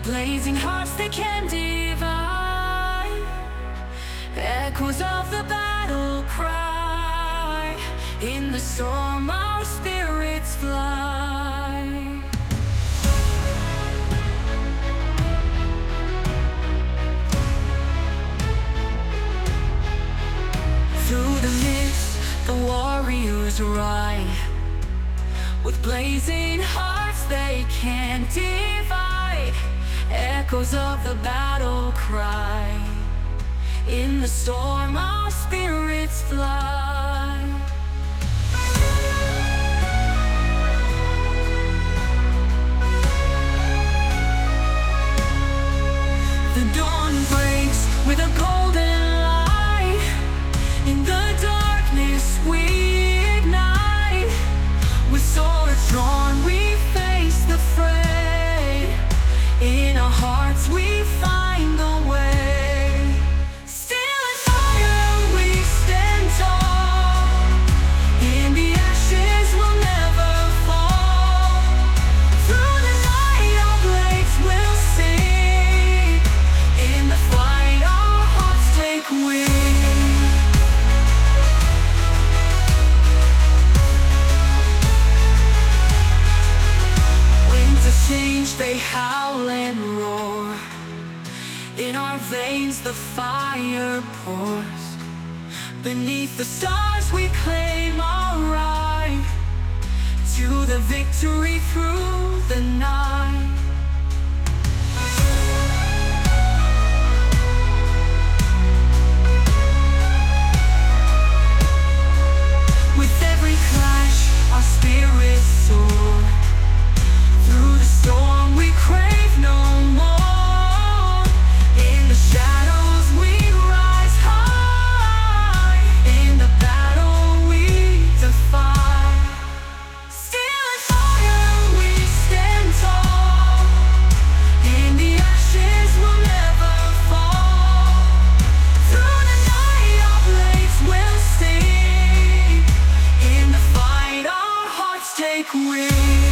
blazing hearts they can divide. Echoes of the battle cry. In the storm our spirits fly. Through the mist the warriors ride. With blazing hearts they can't divide. Echoes of the battle cry. In the storm our spirits fly. The dawn breaks with a golden light. In the darkness we ignite. With swords drawn we face the fray. In our hearts we find the way. Still in fire we stand tall. In the ashes we'll never fall. Through the night our blades will sing. In the fight our hearts take wing. Change, they howl and roar. In our veins the fire pours. Beneath the stars we claim our right to the victory through the night. With every clash our spirits soar. Through the storm we crave no more. In the shadows we rise high. In the battle we defy. Still in fire we stand tall. In the ashes we'll never fall. Through the night our blades will sing. In the fight our hearts take wing.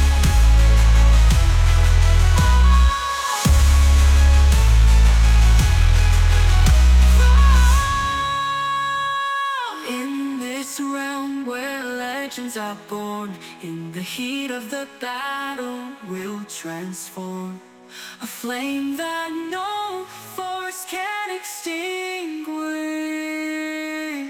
In this realm where legends are born, in the heat of the battle we'll transform. A flame that no force can extinguish.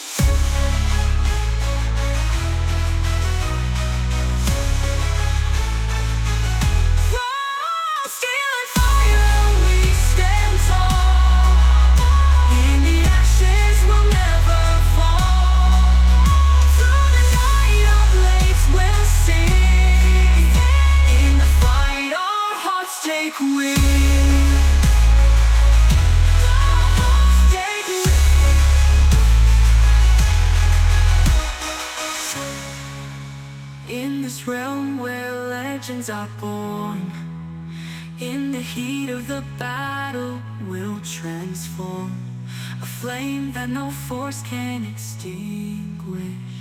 Still in fire we stand tall. In the ashes we'll never fall. Through the night our blades will sing. In the fight our hearts take wing. Take wing. In this realm where legends are born, in the heat of the battle we'll transform. A flame that no force can extinguish.